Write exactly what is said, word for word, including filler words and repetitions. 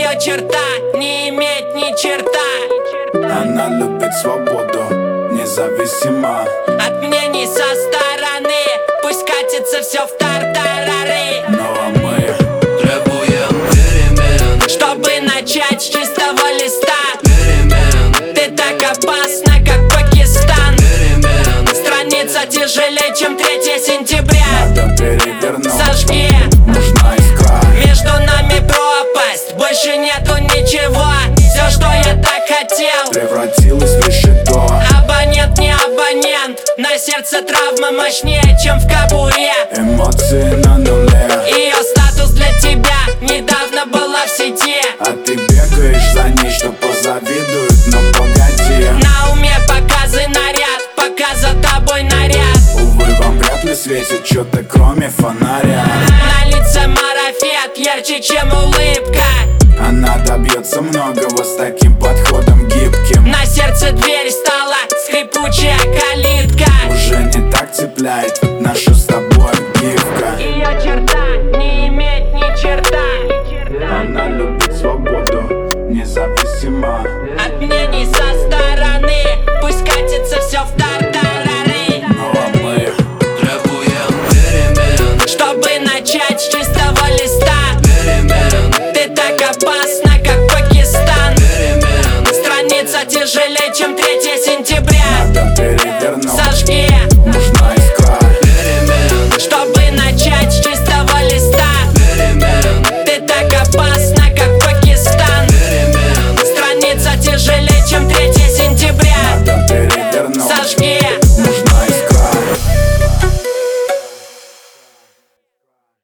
ее черта не иметь ни черта. Она любит свободу, независимо от мнений со стороны. Пусть катится все в тартарары. Ну а мы требуем перемен, чтобы начать с чистого листа. перемен, Ты так опасна, как Пакистан. перемен, Страница тяжелее, чем третье сентября. надо перевернуть, Зажги, нужна искра. между нами пропасть, больше нету ничего. Все, что я так хотел, Превратилась в решето. абонент не абонент. На сердце травма мощнее, чем в кобуре. Эмоции на нуле, Ее статус для тебя недавно была в сети. а ты бегаешь за ней, что позавидуют, но погоди. На уме показы наряд, пока за тобой наряд. Увы, вам вряд ли светит что-то кроме фонаря. На лице марафет ярче, чем улыбка. Она добьется многого